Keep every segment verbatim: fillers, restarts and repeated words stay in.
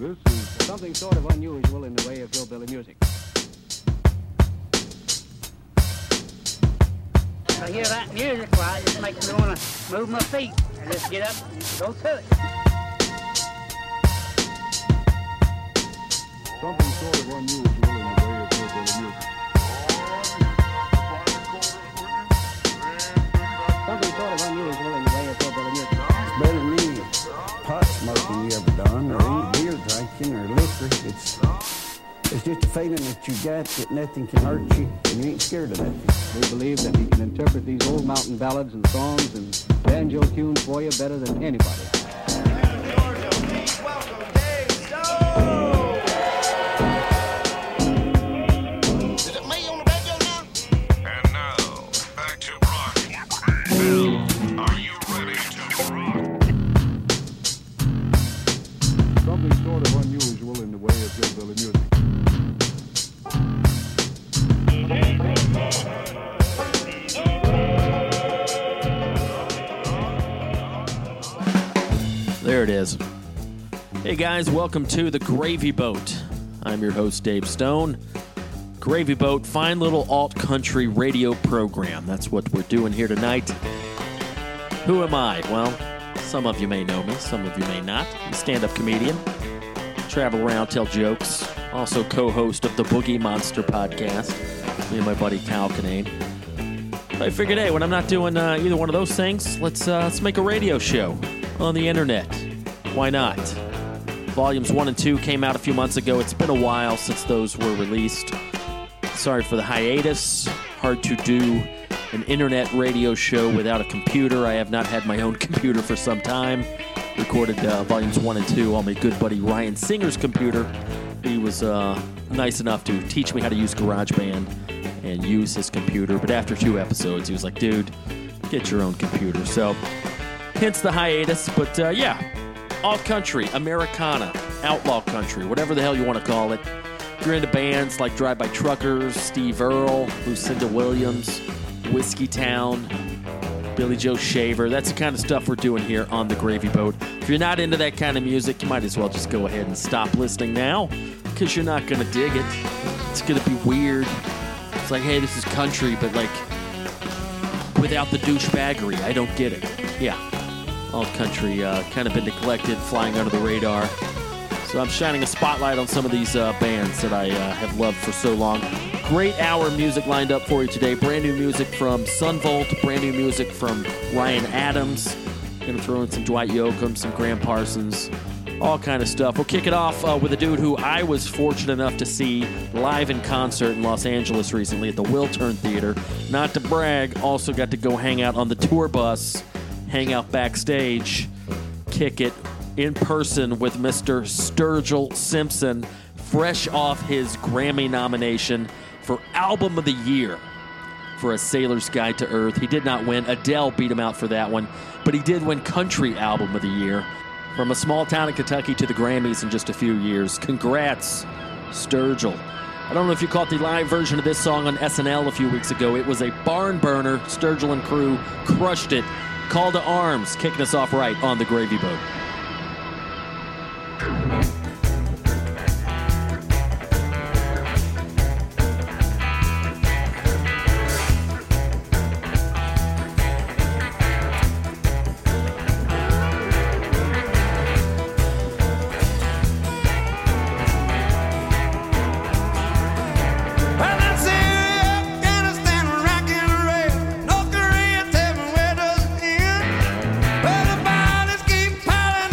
This is something sort of unusual in the way of hillbilly music. I hear that music, well, it just makes me want to move my feet and just get up and go to it. Something sort of unusual in the way of hillbilly music. Something sort of unusual in the way of hillbilly music. It's better than any pot smoking you ever done, or any beer drinking, or liquor. It's it's just a feeling that you got that nothing can hurt you, and you ain't scared of nothing. We believe that he can interpret these old mountain ballads and songs and banjo tunes for you better than anybody. There it is. Hey guys, welcome to the Gravy Boat. I'm your host, Dave Stone. Gravy Boat, fine little alt-country radio program. That's what we're doing here tonight. Who am I? Well, some of you may know me, some of you may not. I'm a stand-up comedian. Travel around, tell jokes. Also co-host of the Boogie Monster podcast. Me and my buddy Cal Kinane. I figured, hey, when I'm not doing uh, either one of those things, let's uh, let's make a radio show on the internet. Why not? Volumes one and two came out a few months ago. It's been a while since those were released. Sorry for the hiatus. Hard to do an internet radio show without a computer. I have not had my own computer for some time. Recorded uh, volumes one and two on my good buddy Ryan Singer's computer. He was uh, nice enough to teach me how to use GarageBand and use his computer. But after two episodes, he was like, dude, get your own computer. So, hence the hiatus. But uh, yeah, alt country, Americana, outlaw country, whatever the hell you want to call it. If you're into bands like Drive By Truckers, Steve Earle, Lucinda Williams, Whiskey Town, Billy Joe Shaver, that's the kind of stuff we're doing here on the Gravy Boat. If you're not into that kind of music, you might as well just go ahead and stop listening now, because you're not going to dig it. It's going to be weird. It's like, hey, this is country, but like, without the douchebaggery, I don't get it. Yeah, alt country, uh, kind of been neglected, flying under the radar. So I'm shining a spotlight on some of these uh, bands that I uh, have loved for so long. Great hour of music lined up for you today. Brand new music from Sunvolt, brand new music from Ryan Adams. Gonna throw in some Dwight Yoakam, some Graham Parsons, all kind of stuff. We'll kick it off uh, with a dude who I was fortunate enough to see live in concert in Los Angeles recently at the Wiltern Theater. Not to brag, also got to go hang out on the tour bus, hang out backstage, kick it in person with Mister Sturgill Simpson, fresh off his Grammy nomination for Album of the Year for A Sailor's Guide to Earth. He did not win. Adele beat him out for that one, but he did win Country Album of the Year. From a small town in Kentucky to the Grammys in just a few years. Congrats, Sturgill. I don't know if you caught the live version of this song on S N L a few weeks ago. It was a barn burner. Sturgill and crew crushed it. Call to Arms, kicking us off right on the Gravy Boat. North Korea, tell me where does it end? Well, the bodies keep piling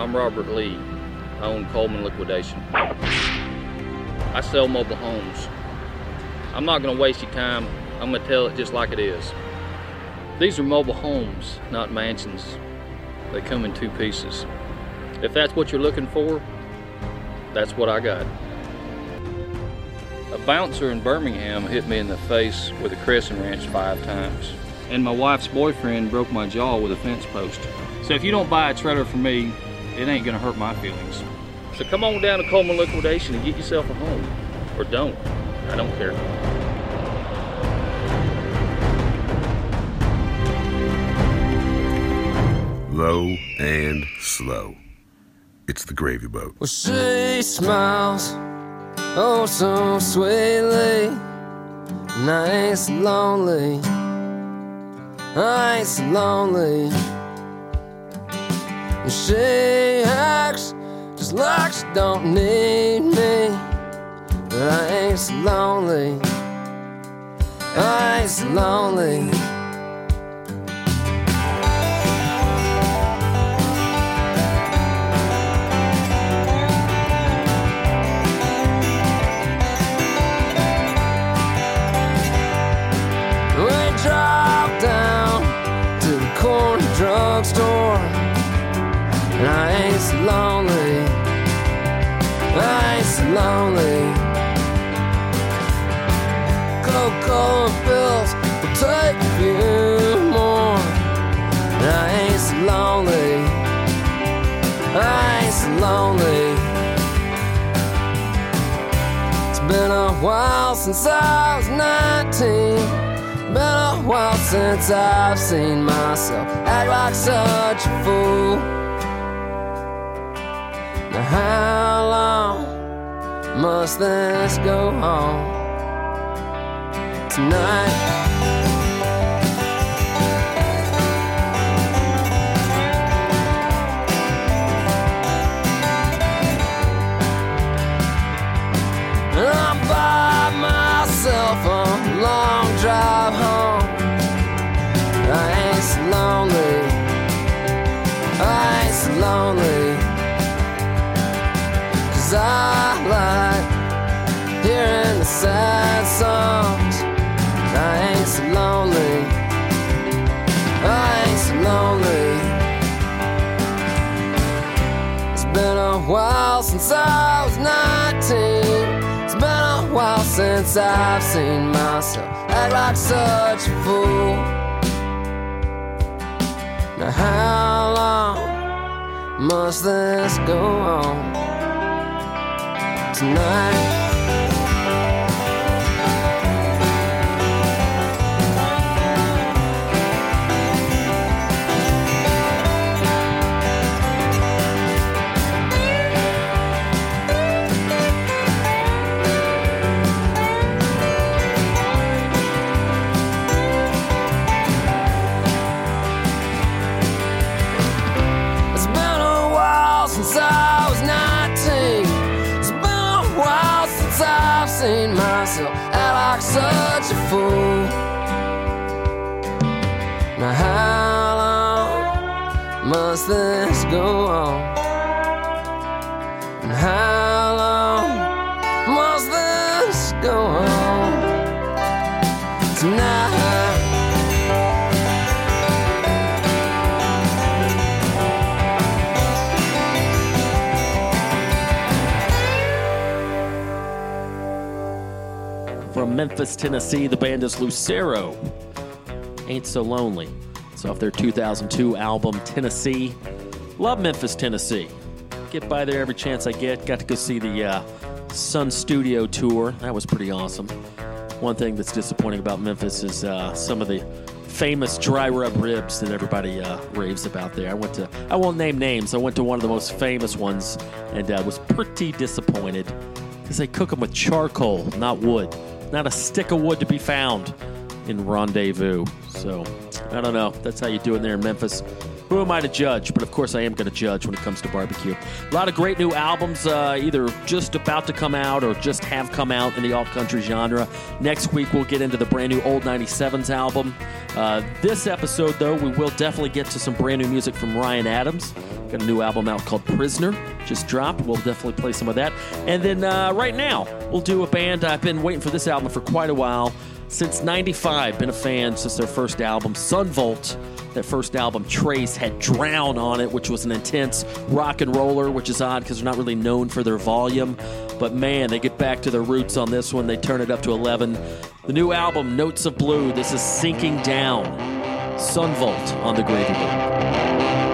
I'm Robert Lee. I own Coleman Liquidation. I sell mobile homes. I'm not going to waste your time. I'm going to tell it just like it is. These are mobile homes, not mansions. They come in two pieces. If that's what you're looking for, that's what I got. A bouncer in Birmingham hit me in the face with a crescent wrench five times. And my wife's boyfriend broke my jaw with a fence post. So if you don't buy a trailer from me, it ain't gonna hurt my feelings. So come on down to Coleman Liquidation and get yourself a home. Or don't. I don't care. Low and slow. It's the Gravy Boat. Well, she smiles, oh so sweetly, and I ain't so lonely, I ain't so lonely. And she acts just like she don't need me, but I ain't so lonely, I ain't so lonely. Drugstore, and I ain't so lonely, I ain't so lonely. Coca-Cola pills will take a few more, and I ain't so lonely, I ain't so lonely. It's been a while since I was nineteen. Been a while since I've seen myself act like such a fool. Now how long must this go on? Tonight and I'm by myself a long drive home. I ain't so lonely, I ain't so lonely, 'cause I like hearing the sad songs. I ain't so lonely, I ain't so lonely. It's been a while since I was nineteen. It's been a while since I've seen myself act like such a fool. Now how long must this go on? Tonight seen myself act like such a fool. Now how long must this go on? And how long must this go on? Tonight from Memphis, Tennessee, the band is Lucero. Ain't So Lonely. It's off their two thousand two album, Tennessee. Love Memphis, Tennessee. Get by there every chance I get. Got to go see the uh, Sun Studio tour. That was pretty awesome. One thing that's disappointing about Memphis is uh, some of the famous dry rub ribs that everybody uh, raves about there. I went to, I won't name names, I went to one of the most famous ones and uh, was pretty disappointed because they cook them with charcoal, not wood. Not a stick of wood to be found in Rendezvous. So I don't know. That's how you do it there in Memphis. Who am I to judge? But, of course, I am going to judge when it comes to barbecue. A lot of great new albums, uh, either just about to come out or just have come out in the alt-country genre. Next week, we'll get into the brand-new Old ninety-sevens album. Uh, this episode, though, we will definitely get to some brand-new music from Ryan Adams. Got a new album out called Prisoner. Just dropped. We'll definitely play some of that. And then uh, right now, we'll do a band. I've been waiting for this album for quite a while. Since ninety-five, been a fan since their first album, Sunvolt. Their first album, Trace, had Drown on it, which was an intense rock and roller, which is odd because they're not really known for their volume. But man, they get back to their roots on this one. They turn it up to eleven. The new album, Notes of Blue. This is Sinking Down. Sunvolt on the Gravy Boat.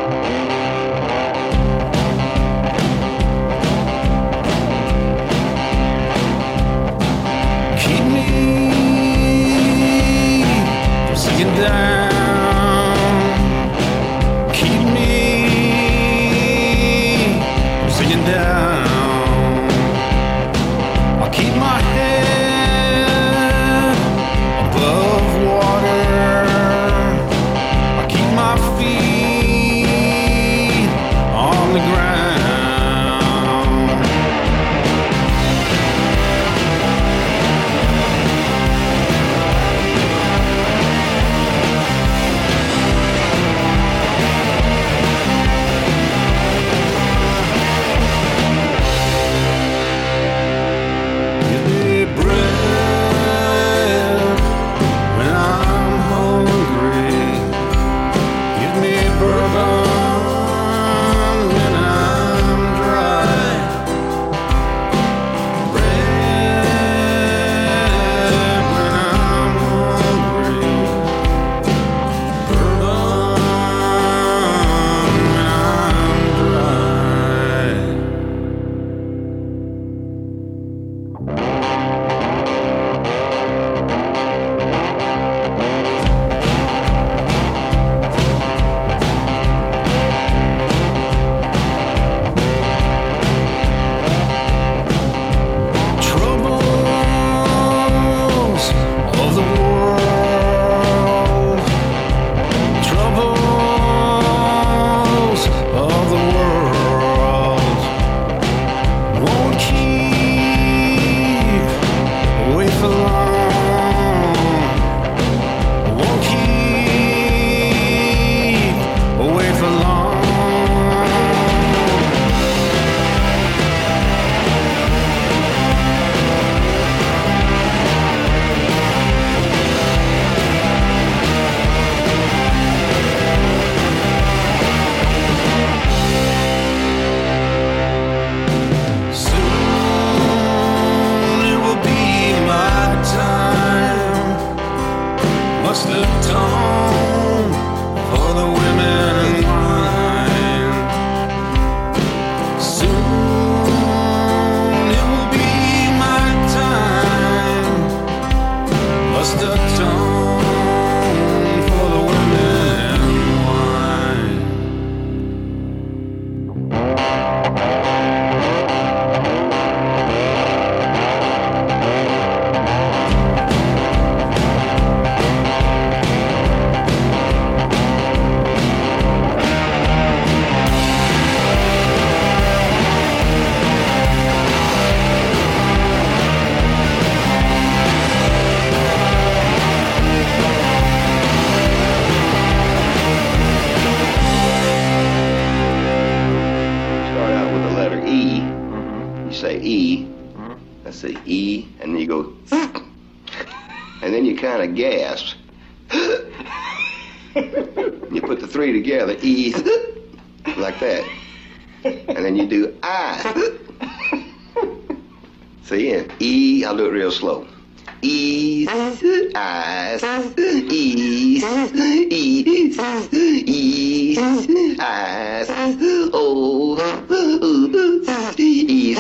Gasp. You put the three together, E, like that. And then you do I. See, and E, I'll do it real slow. E, I, E, E, E, I, O, E,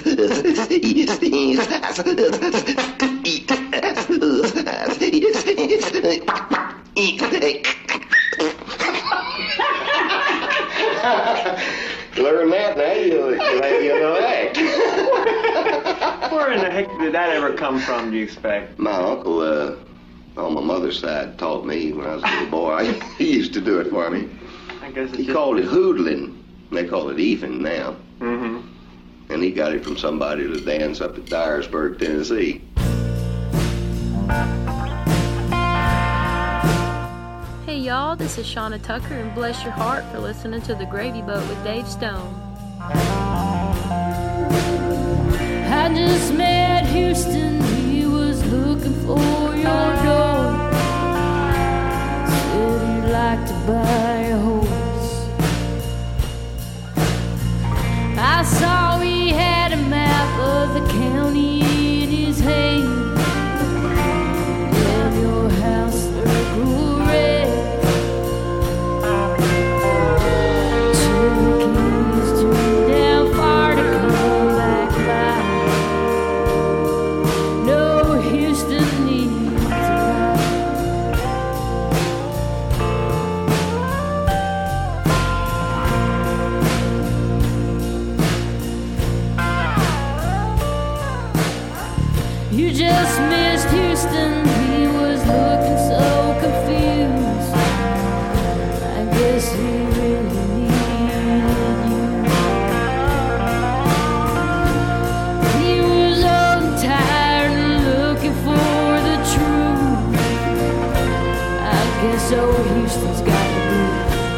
Learn that now, you'll, you'll know that. Where in the heck did that ever come from, do you expect? My uncle uh, on my mother's side taught me when I was a little boy. He used to do it for me. I guess it's He just... called it hoodlin'. They call it even now. Mm-hmm. And he got it from somebody that danced up at Dyersburg, Tennessee. Hey y'all, this is Shauna Tucker, and bless your heart for listening to The Gravy Boat with Dave Stone. I just met Houston, he was looking for your door. Said he'd like to buy a horse. I saw he had a map of the county in his hand. And your house circle red. Cherokees turned down far to come back by. No, Houston needs a ride. You just missed Houston, he was looking so confused. I guess he really needed you. He was old and tired and looking for the truth. I guess old Houston's got the blues.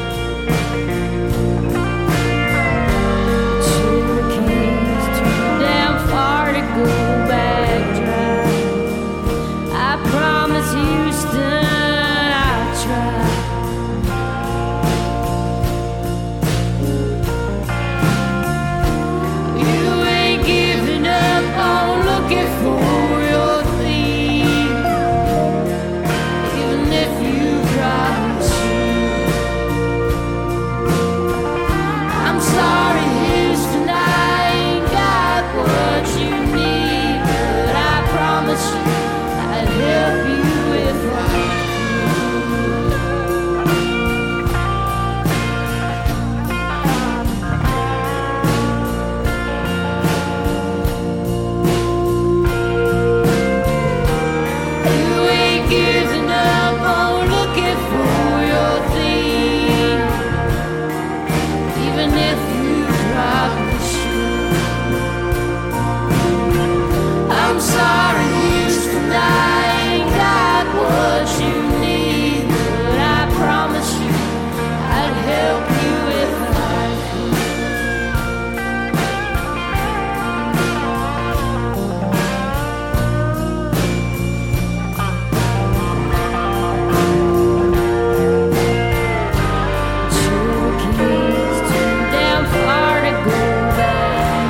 Cherokees turned down far to go back dry. I promise Houston I'll try. You ain't giving up on looking for your thing, even if you promise you. I'm sorry, Houston, I ain't got what you need, but I promise you I'd help you if I could. You ain't giving up on looking for your thing, even if you promise you. I'm sorry, Houston, I ain't got what you need, but I promise you I'd help you if I could. Cherokees turned down far to go back.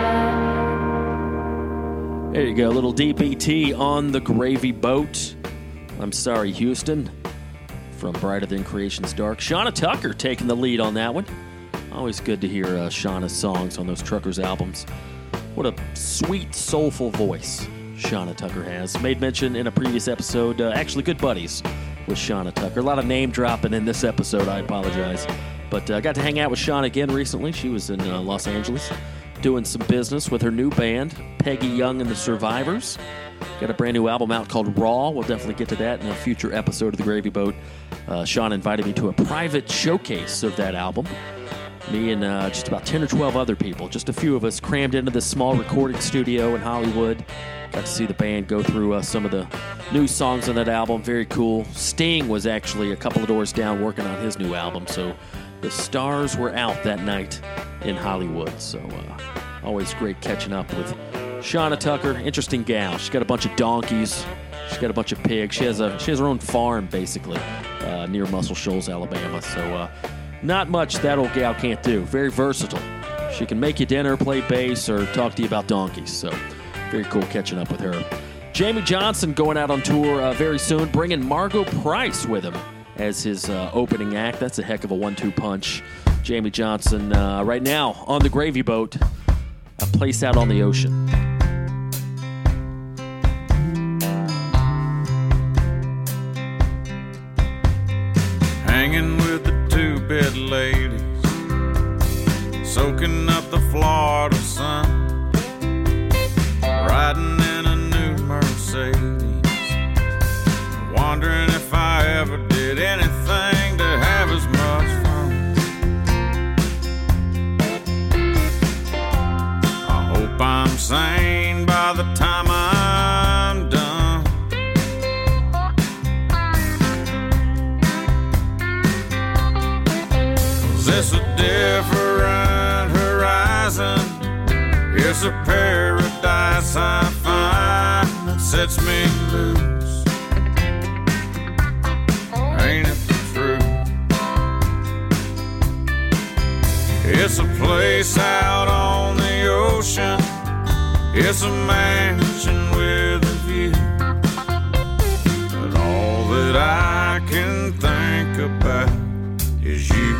There you go, a little D P T on The Gravy Boat. I'm sorry, Houston, from Brighter Than Creation's Dark. Shauna Tucker taking the lead on that one. Always good to hear uh, Shauna's songs on those Truckers albums. What a sweet, soulful voice Shauna Tucker has. Made mention in a previous episode, uh, actually good buddies with Shauna Tucker. A lot of name dropping in this episode, I apologize. But I uh, got to hang out with Shauna again recently. She was in uh, Los Angeles doing some business with her new band, Peggy Young and the Survivors. Got a brand new album out called Raw. We'll definitely get to that in a future episode of The Gravy Boat. Uh, Sean invited me to a private showcase of that album. Me and uh, just about ten or twelve other people, just a few of us, crammed into this small recording studio in Hollywood. Got to see the band go through uh, some of the new songs on that album. Very cool. Sting was actually a couple of doors down working on his new album, so the stars were out that night in Hollywood. So uh, always great catching up with Shauna Tucker. Interesting gal. She's got a bunch of donkeys. She's got a bunch of pigs. She has a she has her own farm, basically, uh, near Muscle Shoals, Alabama. So uh, not much that old gal can't do. Very versatile. She can make you dinner, play bass, or talk to you about donkeys. So very cool catching up with her. Jamie Johnson going out on tour uh, very soon, bringing Margo Price with him as his uh, opening act. That's a heck of a one two punch. Jamie Johnson uh, right now on The Gravy Boat, a place out on the ocean. Hanging with the two-bit ladies, soaking up the Florida sun, riding in a new Mercedes, it's a different horizon. It's a paradise I find that sets me loose. Ain't it the truth? It's a place out on the ocean. It's a mansion with a view. But all that I can think about is you.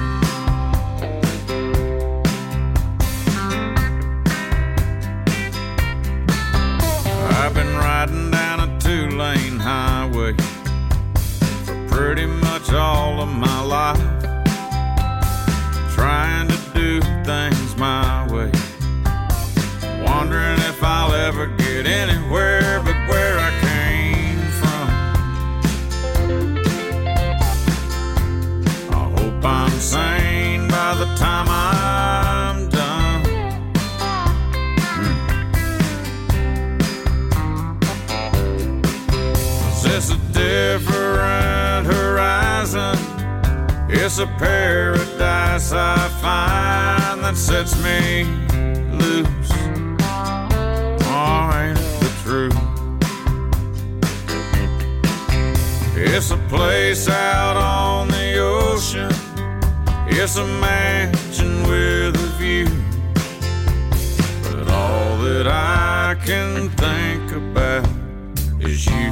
I've been riding down a two-lane highway for pretty much all of my life, trying to do things my way, wondering if I'll ever get anywhere but where I came from. I hope I'm sane by the time I'm done. It's a different horizon. It's a paradise I find that sets me loose. Oh, ain't it the truth? It's a place out on the ocean. It's a mansion with a view. But all that I can think about is you.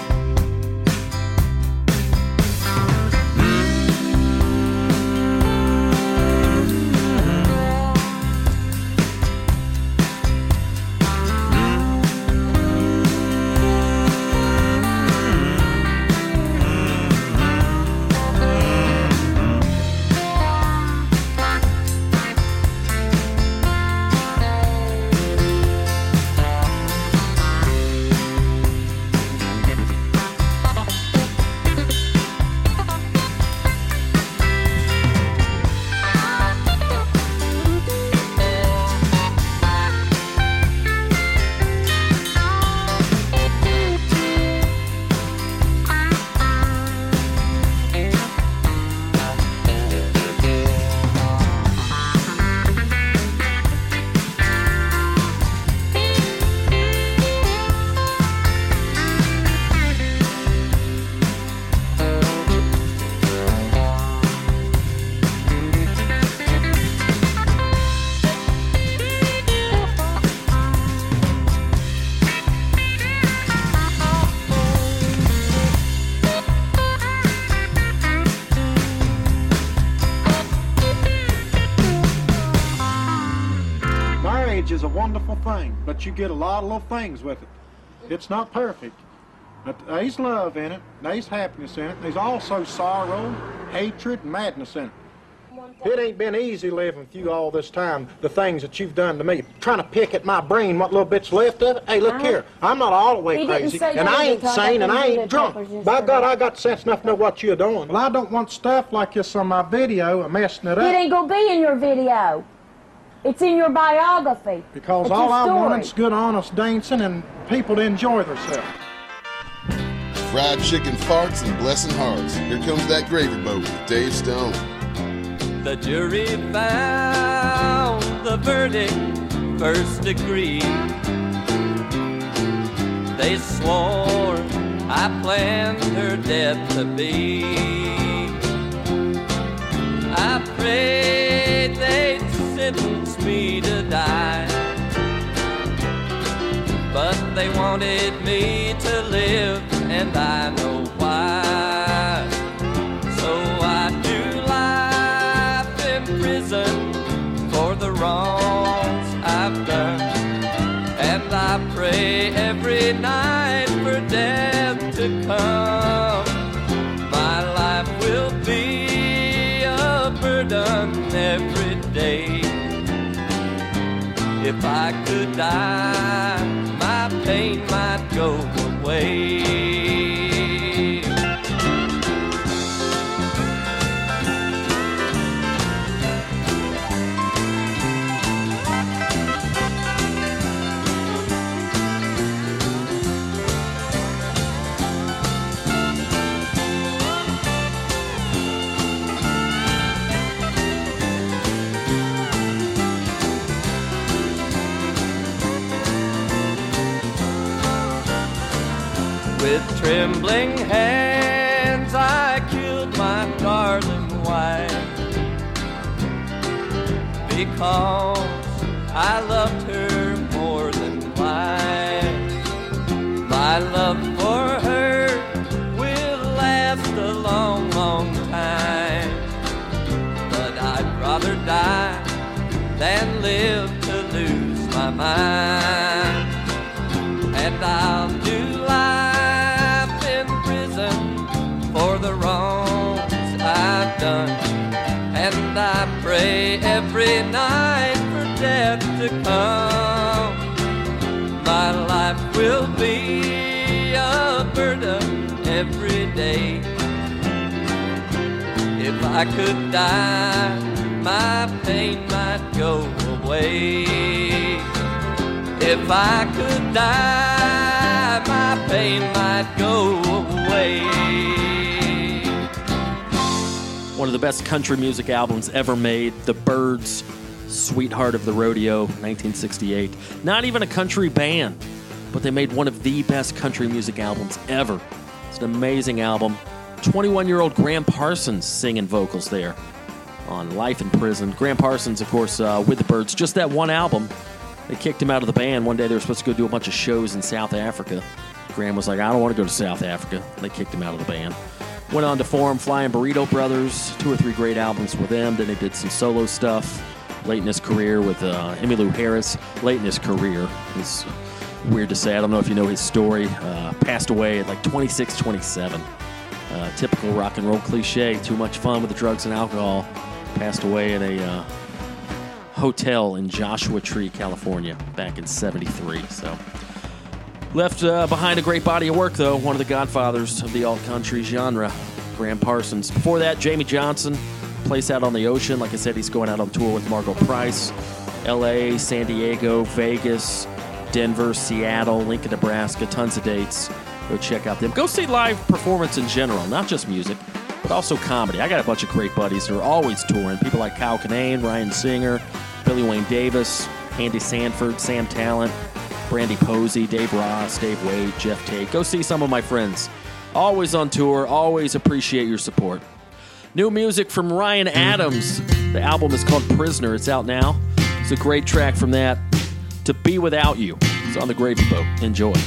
Is a wonderful thing, but you get a lot of little things with it. It's not perfect, but there's love in it, there's happiness in it, there's also sorrow, hatred, and madness in it. It ain't been easy living with you all this time, the things that you've done to me, trying to pick at my brain what little bit's left of it. Hey, look here, I'm not all the way crazy, and I ain't sane, and I ain't drunk. By God, I got sense enough to know what you're doing. Well, I don't want stuff like this on my video and messing it up. It ain't gonna be in your video. It's in your biography. Because it's all I want is good, honest dancing and people to enjoy themselves. Fried chicken farts and blessing hearts. Here comes that gravy boat with Dave Stone. The jury found the verdict first degree. They swore I planned her death to be. I prayed they'd sentence me to die, but they wanted me to live, and I know why. So I do life in prison for the wrongs I've done, and I pray every night for death to come. My life will be a burden every day. If I could die, my pain might go away. trembling hands I killed my darling wife, because I loved her more than life. My love for her will last a long, long time, but I'd rather die than live to lose my mind. And I'll do life in prison for the wrongs I've done, and I pray every night for death to come. My life will be a burden every day. If I could die, my pain might go away. If I could die, my pain might go away. One of the best country music albums ever made, The Byrds, Sweetheart of the Rodeo, nineteen sixty-eight. Not even a country band, but they made one of the best country music albums ever. It's an amazing album. twenty-one-year-old Graham Parsons singing vocals there on Life in Prison. Graham Parsons, of course, uh, with the Byrds, just that one album. They kicked him out of the band. One day they were supposed to go do a bunch of shows in South Africa. Graham was like, I don't want to go to South Africa. And they kicked him out of the band. Went on to form Flying Burrito Brothers, two or three great albums with them. Then he did some solo stuff late in his career with uh, Emmylou Harris. Late in his career. It's weird to say. I don't know if you know his story. Uh, passed away at like twenty-six, twenty-seven. Uh, typical rock and roll cliche. Too much fun with the drugs and alcohol. Passed away in a uh, hotel in Joshua Tree, California, back in seventy-three. So left uh, behind a great body of work, though. One of the godfathers of the alt-country genre, Graham Parsons. Before that, Jamie Johnson, Place Out on the Ocean. Like I said, he's going out on tour with Margo Price. L A, San Diego, Vegas, Denver, Seattle, Lincoln, Nebraska. Tons of dates. Go check out them. Go see live performance in general, not just music, but also comedy. I got a bunch of great buddies who are always touring. People like Kyle Kinane, Ryan Singer, Billy Wayne Davis, Andy Sanford, Sam Talent, Brandy Posey, Dave Ross, Dave Wade, Jeff Tate. Go see some of my friends. Always on tour. Always appreciate your support. New music from Ryan Adams. The album is called Prisoner. It's out now. It's a great track from that. To Be Without You. It's on the Gravy Boat. Enjoy.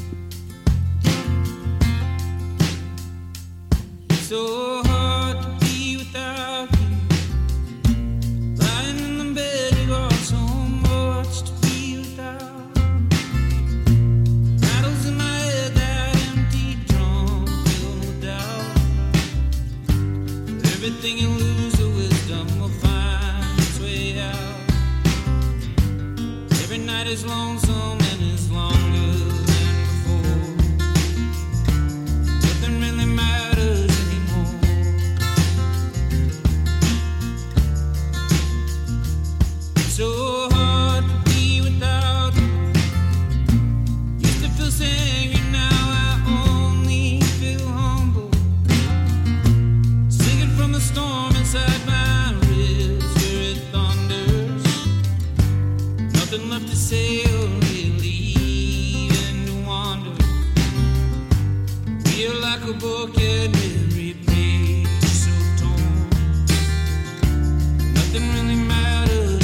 So hard to be without you. Lying in the bed, you got so much to be without. Rattles in my head, that empty drum, filled with doubt. Everything you lose, the wisdom will find its way out. Every night is lonesome and is longer than before. Nothing really matters. So hard to be without you. Used to feel so angry, now I only feel humble. Singing from the storm inside my ribs where it thunders. Nothing left to say or really even to wonder. Feel like a book and every page so torn. Nothing really matters.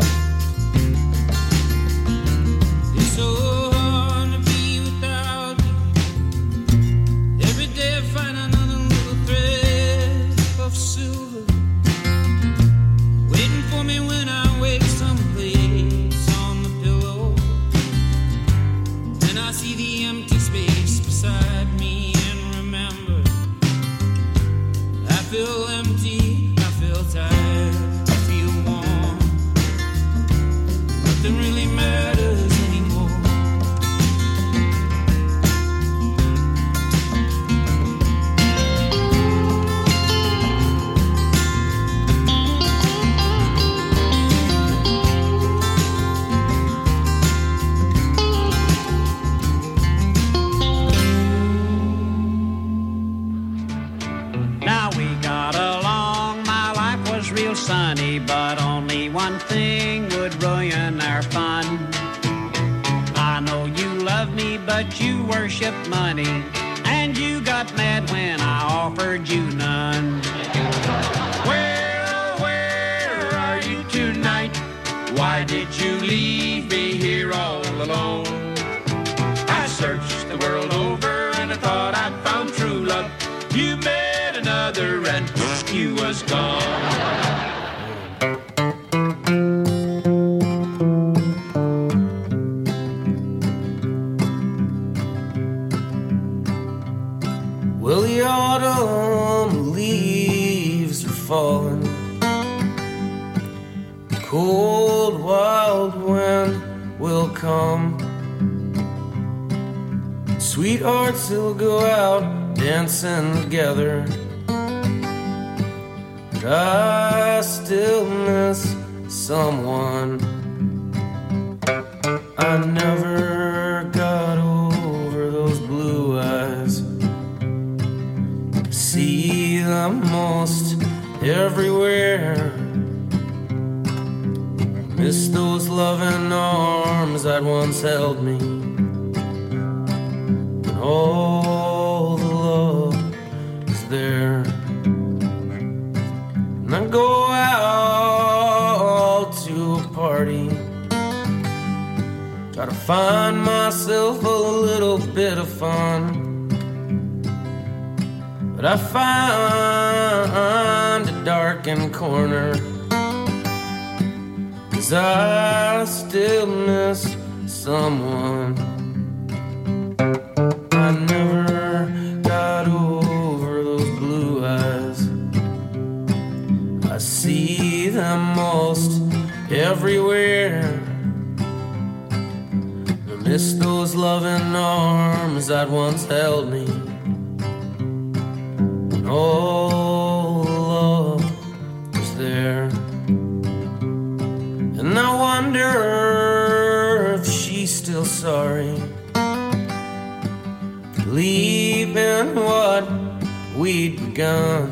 So hard to be without you. feel empty, I feel tired, I feel warm. Nothing really matters anymore. Now we got along, my life was real sunny, but only one thing would ruin our fun. I know you love me, but you worship money, and you got mad when I offered you none. Well, where are you tonight? Why did you leave me here all alone? I searched the world over and I thought I'd found true love. You met another and you was gone. Well, the autumn leaves are falling. The cold, wild wind will come. Sweethearts will go out dancing together. But I still miss someone. I never got over those blue eyes. See them most everywhere. Miss those loving arms that once held me. And all the love is there. And I go out to a party, try to find myself a little bit of fun. But I find a darkened corner, 'cause I still miss someone. I never got over those blue eyes. I see them most everywhere. I miss those loving arms that once held me. All the love was there. And I wonder if she's still sorry, leaving what we'd begun.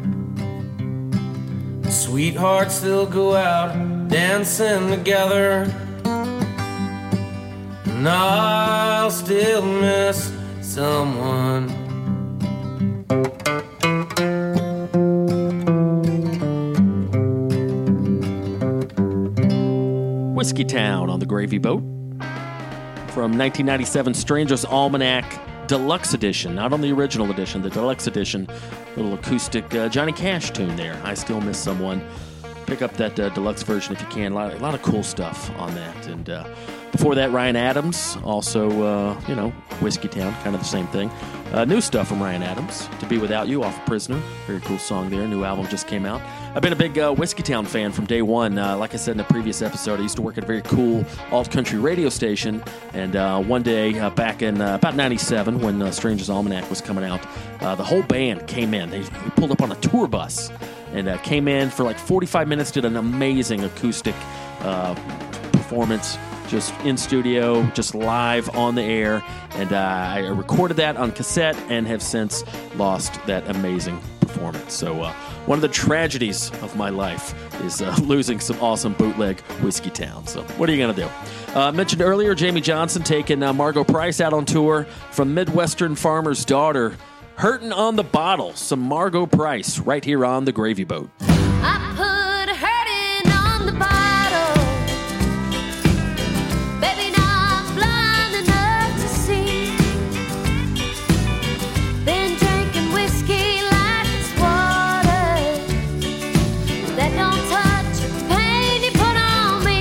Sweethearts still go out dancing together, and I'll still miss someone. Whiskey Town on the Gravy Boat from nineteen ninety-seven Stranger's Almanac Deluxe Edition, not on the original edition, the Deluxe Edition. Little acoustic uh, Johnny Cash tune there. I Still Miss Someone. Pick up that uh, deluxe version if you can. A lot, a lot of cool stuff on that. And uh, before that, Ryan Adams, also, uh, you know, Whiskey Town, kind of the same thing. Uh, new stuff from Ryan Adams, To Be Without You off Prisoner. Very cool song there. New album just came out. I've been a big uh, Whiskey Town fan from day one. Uh, like I said in a previous episode, I used to work at a very cool alt-country radio station. And uh, one day, uh, back in uh, about ninety-seven, when uh, Stranger's Almanac was coming out, uh, the whole band came in. They, they pulled up on a tour bus and uh, came in for like forty-five minutes, did an amazing acoustic uh, performance, just in studio, just live on the air. And uh, I recorded that on cassette and have since lost that amazing performance. So uh, one of the tragedies of my life is uh, losing some awesome bootleg Whiskey Town. So what are you going to do? Uh, mentioned earlier, Jamie Johnson taking uh, Margo Price out on tour from Midwestern Farmer's Daughter. Hurtin' on the Bottle, some Margo Price right here on the Gravy Boat. I put hurting on the bottle. Baby, now I'm blind enough to see. Been drinking whiskey like it's water. That don't touch the pain you put on me.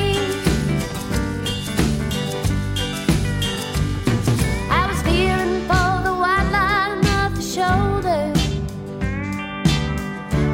I was fearing for the white line of the shoulder.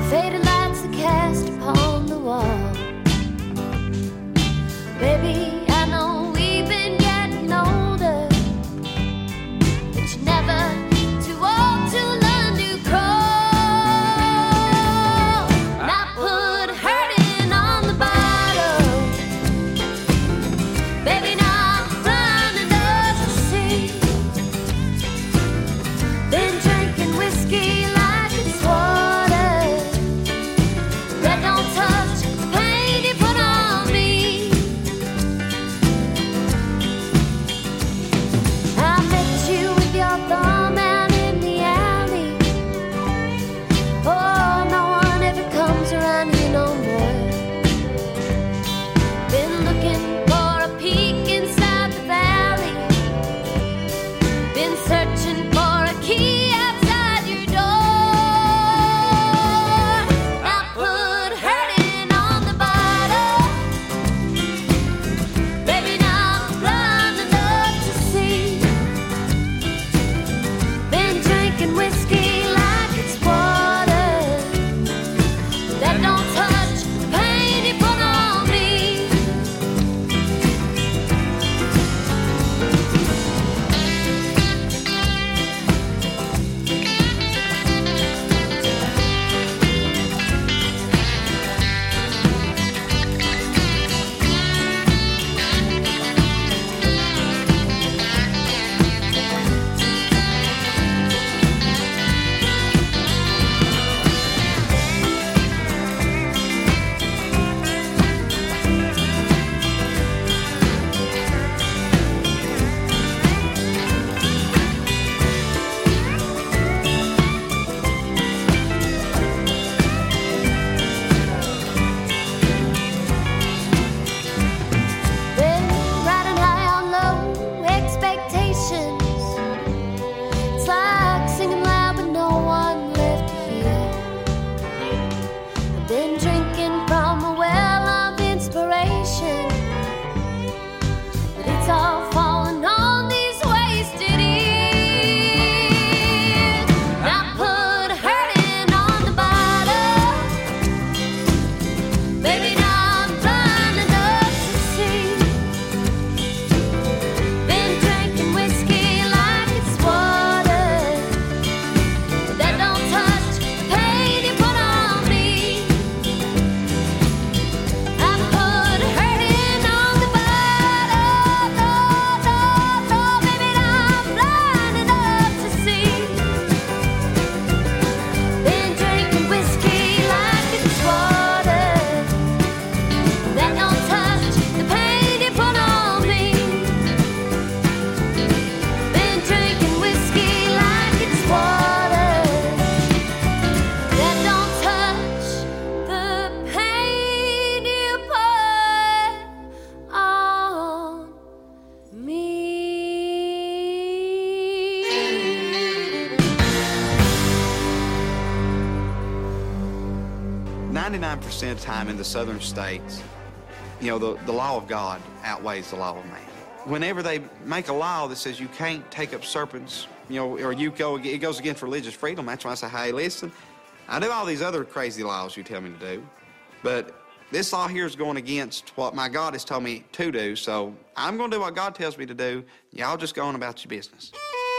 ninety-nine percent of the time in the southern states, you know, the, the law of God outweighs the law of man. Whenever they make a law that says you can't take up serpents, you know, or you go, it goes against religious freedom, that's why I say, hey, listen, I do all these other crazy laws you tell me to do, but this law here is going against what my God has told me to do, so I'm going to do what God tells me to do. Y'all just go on about your business.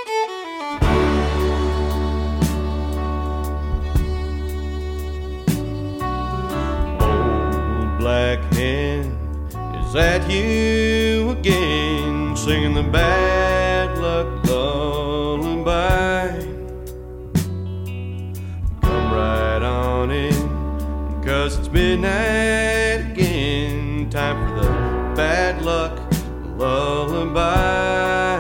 Black Hen, is that you again, singing the bad luck lullaby? Come right on in, 'cause it's midnight again, time for the bad luck lullaby.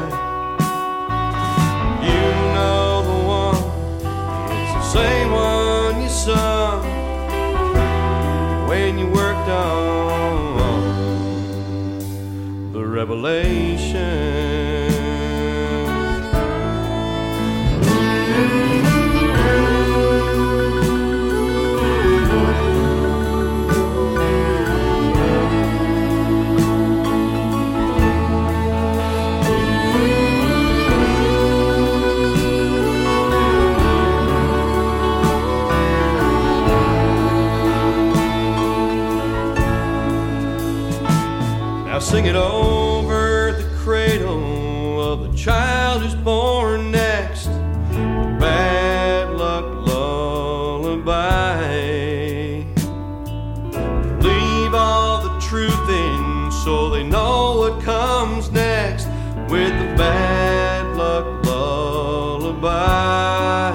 You know the one, it's the same one you sung when you worked on the Revelation. Sing it over the cradle of the child who's born next, a bad luck lullaby. Leave all the truth in so they know what comes next with the bad luck lullaby.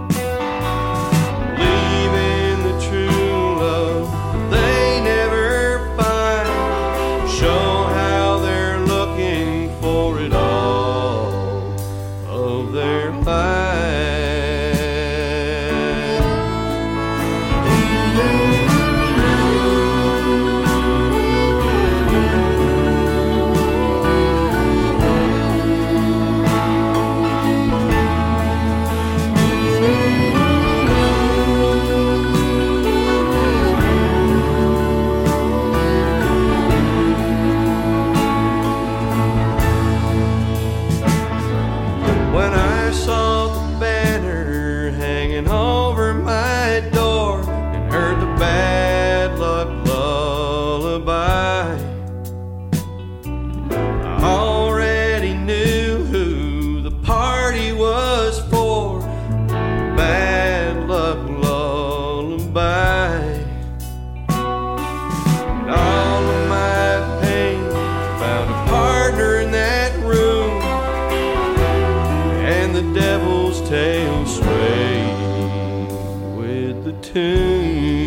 Leaving the true love they never find, show for it all of their lives. Tail sway with the tune.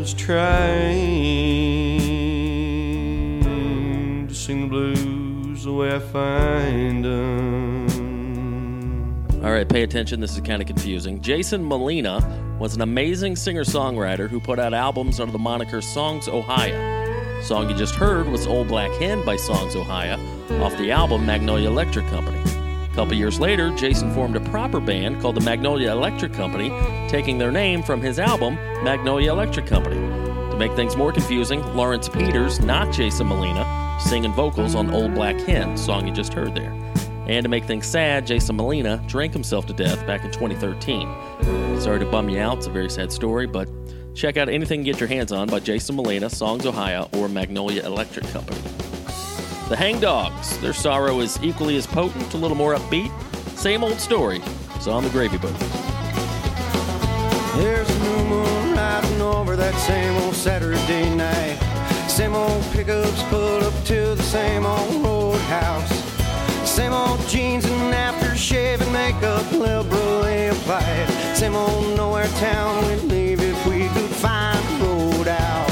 was trying to sing the blues the way I find them. All right, pay attention. This is kind of confusing. Jason Molina was an amazing singer-songwriter who put out albums under the moniker Songs Ohio. The song you just heard was Old Black Hen by Songs Ohio off the album Magnolia Electric Company. A couple years later, Jason formed a proper band called the Magnolia Electric Company, taking their name from his album Magnolia Electric Company. To make things more confusing, Lawrence Peters, not Jason Molina, singing vocals on Old Black Hen, song you just heard there. And to make things sad, Jason Molina drank himself to death back in twenty thirteen. Sorry to bum you out, it's a very sad story, but check out anything you get your hands on by Jason Molina, Songs Ohio, or Magnolia Electric Company. The Hang Dogs, their sorrow is equally as potent, a little more upbeat. Same old story, it's on the Gravy Boat. There's a new moon riding over that same old Saturday night. Same old pickups pulled up to the same old roadhouse. Same old jeans and aftershave and makeup liberally applied. Same old nowhere town we'd leave if we could find a road out.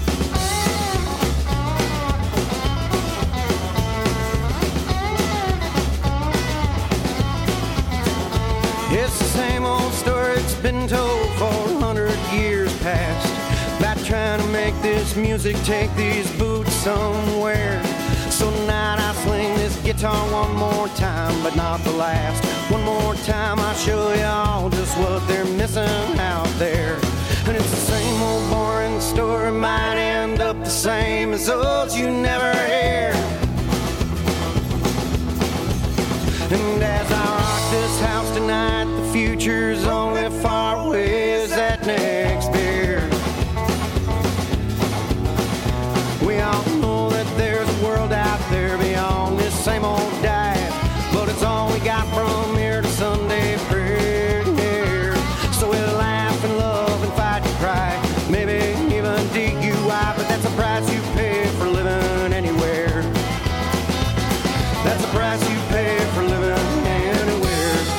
It's the same old story it's been told for a hundred years past, about trying to make this music take these boots somewhere. So tonight I swing this guitar one more time, but not the last. One more time I'll show you all just what they're missing out there. And it's the same old boring story, might end up the same as those you never hear. And as I rock this house tonight, the future's only far away as that next beer. We all know that there's a world out there beyond this same old diet, but it's all we got from here to Sunday prayer. So we'll laugh and love and fight and cry, maybe even D U I, but that's the price you pay for living anywhere. That's the price you pay for living anywhere.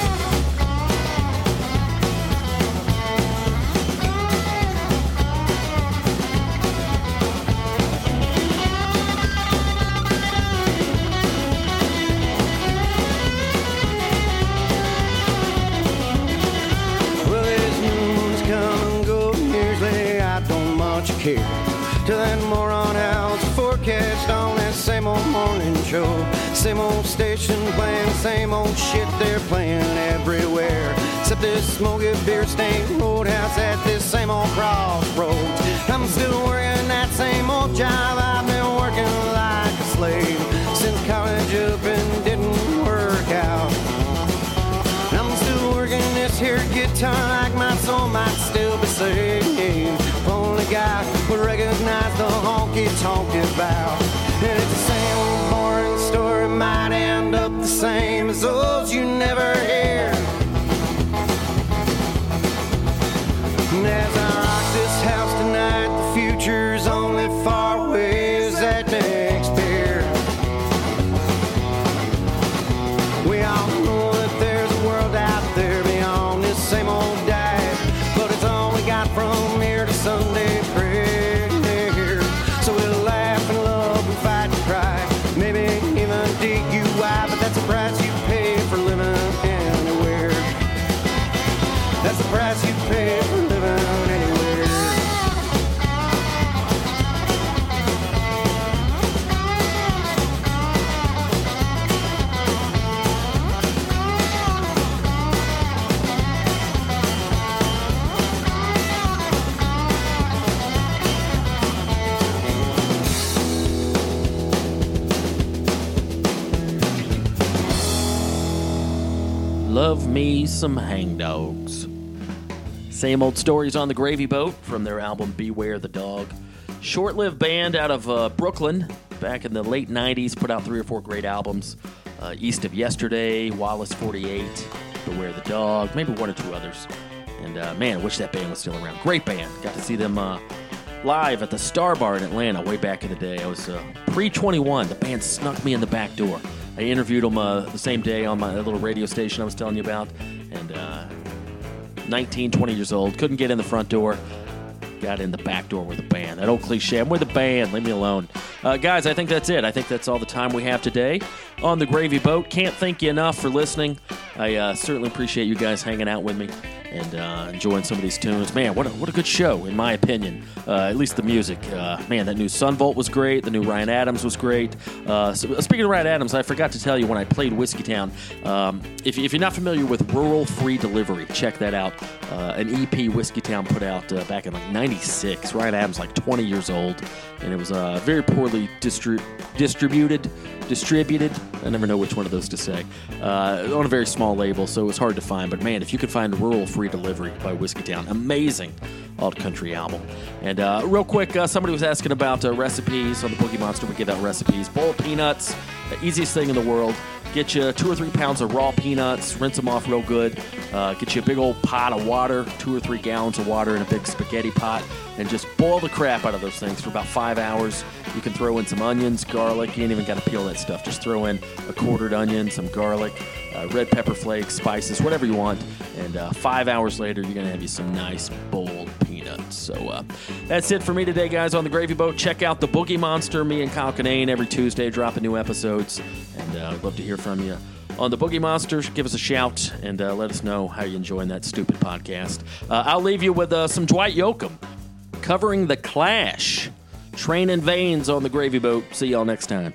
Care. Till then, more on out's forecast on that same old morning show. Same old station playing, same old shit they're playing everywhere. Except this smoky beer stained roadhouse at this same old crossroads. I'm still working that same old job. I've been working like a slave since college up and didn't work out. I'm still working this here guitar like my soul might still be saved. Only guy would recognize the honky tonk about. And it's the same old boring story, might end up the same as those you never hear. And as I rock this house tonight, the future's only far away as that next beer. We all know that there's a world out there beyond this same old diet, but it's all we got from here to Sunday prayer. So we'll laugh and love and fight and cry, maybe even D U I, but that's the price you pay for living anywhere. That's the price you pay for living anywhere. Love me some Hang Dogs. Same old stories on the Gravy Boat from their album Beware the Dog. Short-lived band out of uh, Brooklyn back in the late nineties, put out three or four great albums. Uh, East of Yesterday, Wallace forty-eight, Beware the Dog, maybe one or two others. And uh, man, I wish that band was still around. Great band. Got to see them uh, live at the Star Bar in Atlanta way back in the day. I was uh, pre twenty-one. The band snuck me in the back door. I interviewed them uh, the same day on my little radio station I was telling you about. And uh, nineteen, twenty years old. Couldn't get in the front door. got in the back door with a band. That old cliche, I'm with a band, leave me alone. Uh, guys, I think that's it. I think that's all the time we have today on the Gravy Boat. Can't thank you enough for listening. I uh, certainly appreciate you guys hanging out with me and uh, enjoying some of these tunes. Man, what a, what a good show, in my opinion. Uh, at least the music. Uh, man, that new Sunvolt was great. The new Ryan Adams was great. Uh, so, speaking of Ryan Adams, I forgot to tell you when I played Whiskeytown, um, if, if you're not familiar with Rural Free Delivery, check that out. Uh, an E P Whiskeytown put out uh, back in like ninety-six. Ryan Adams like twenty years old, and it was uh, very poorly distri- distributed. Distributed, I never know which one of those to say, uh, on a very small label, so it was hard to find. But man, if you could find Rural Free Delivery by Whiskeytown, amazing alt country album. And uh, real quick, uh, somebody was asking about uh, recipes on the Boogie Monster. We give out recipes. Boiled peanuts, the easiest thing in the world. Get you two or three pounds of raw peanuts, rinse them off real good. Uh, get you a big old pot of water, two or three gallons of water in a big spaghetti pot, and just boil the crap out of those things for about five hours. You can throw in some onions, garlic. You ain't even got to peel that stuff. Just throw in a quartered onion, some garlic, uh, red pepper flakes, spices, whatever you want. And uh, five hours later, you're going to have you some nice boiled peanuts. So uh, that's it for me today, guys, on the Gravy Boat. Check out the Boogie Monster, me and Kyle Kinane, every Tuesday, dropping new episodes. And uh, I'd love to hear from you on the Boogie Monster. Give us a shout and uh, let us know how you're enjoying that stupid podcast. Uh, I'll leave you with uh, some Dwight Yoakam covering The Clash. Train in Veins on the Gravy Boat. See y'all next time.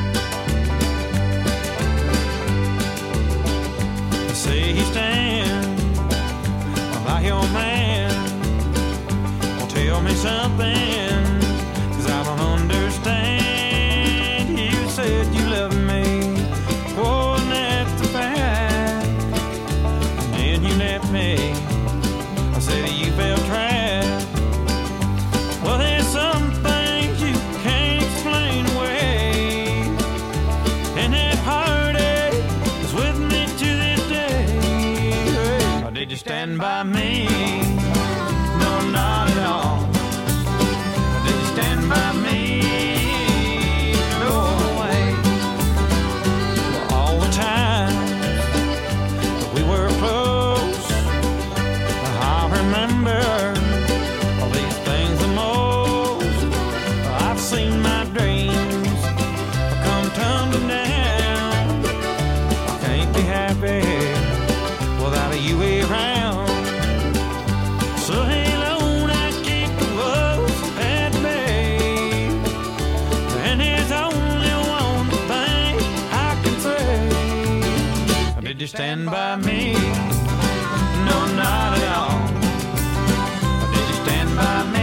Say he stand by your man. Well, tell me something, 'cause I don't understand. You said you love me, wasn't that the fact? And then you left me. I said you felt trapped. Well, there's some things you can't explain away, and that heartache is with me to this day. Or did you stand by me? No, not at all. Or did you stand by me? No way. Well, all the time that we were close, I remember all these things the most. I've seen my dreams come tumbling down. I can't be happy without you around. So hang on, I keep the wolves at bay. And there's only one thing I can say. Did you stand by me? No, not at all. Did you stand by me?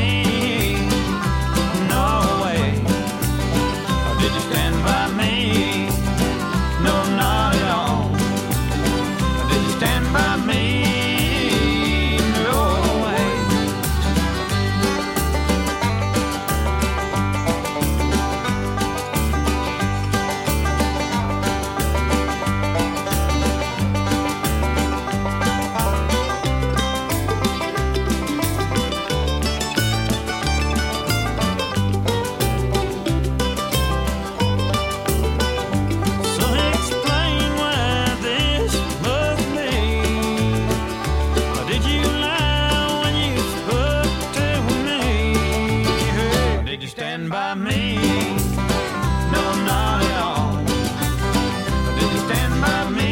No way. Did you stand by me? No, not at all. Did you stand by me? No way. So explain why this must be. Or did you lie when you spoke to me? Or did you stand by me? No, not at all. Or did you stand by me?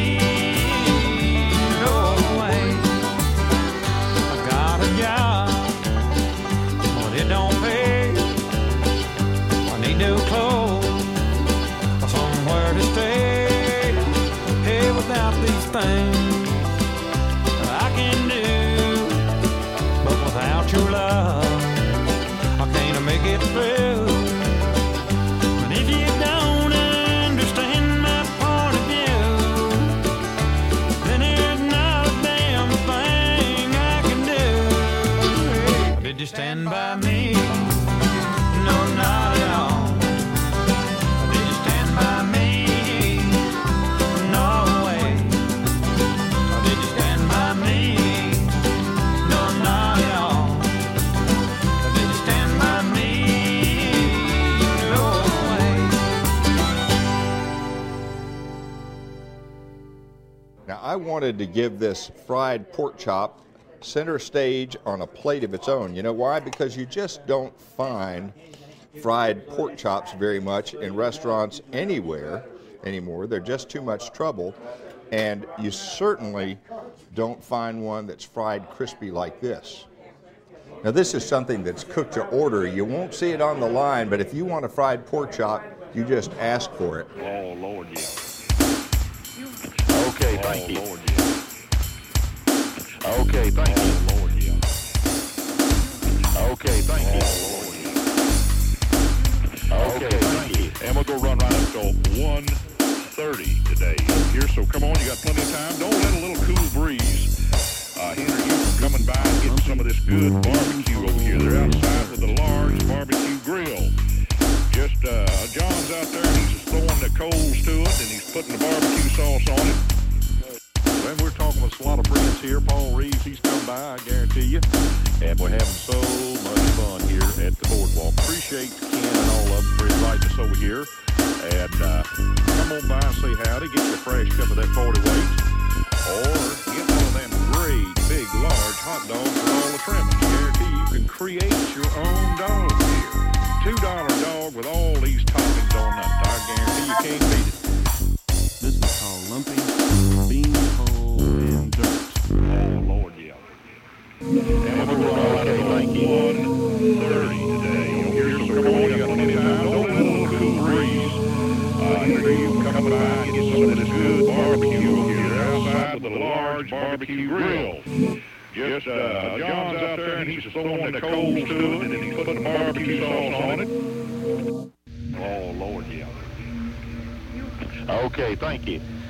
No way. I got a job, but it don't pay. I need new clothes, somewhere to stay. Hey, without these things I can do, but without your love I can't make it through. But if you don't understand my point of view, then there's not a damn thing I can do. Did you stand by me? No, not at all. Did you stand by me? No way. Did you stand by me? No, not at all. Did you stand by me? No way. Now, I wanted to give this fried pork chop center stage on a plate of its own. You know why? Because you just don't find fried pork chops very much in restaurants anywhere anymore. They're just too much trouble. And you certainly don't find one that's fried crispy like this. Now this is something that's cooked to order. You won't see it on the line, but if you want a fried pork chop, you just ask for it. Oh, Lord, yeah. Okay, thank you. Lord, yeah. Okay, thank you. Lord, yeah. Okay, thank you. Lord, yeah. Okay, thank you. And we'll go run right up to one thirty today here, so come on, you got plenty of time. Don't let a little cool breeze uh, hinder you from coming by and getting some of this good barbecue over here. They're outside with a large barbecue grill. Just, uh, John's out there, and he's just throwing the coals to it, and he's putting the barbecue sauce on it. And we're talking with a lot of friends here. Paul Reeves, he's come by, I guarantee you. And we're having so much fun here at the boardwalk. Appreciate Ken and all of them for inviting us over here. And uh, come on by and say howdy. Get your fresh cup of that forty weight. Or get one of them great, big, large hot dogs with all the trimmings. Guarantee you can create your own dog here. two dollar dog with all these toppings on that. I guarantee you can't beat it. This is called lumpy beanpole and dirt. Oh, Lord, yeah. And we're going right at one thirty today. Here's some come on, you got plenty of time. Don't let a little cool breeze uh, hinder you from coming by and get some of this good barbecue over here outside with a large barbecue grill. Just, uh, John's out there, and he's throwing the coals to it, and then he's putting the barbecue sauce on it. Oh, Lord, yeah. Okay, thank you.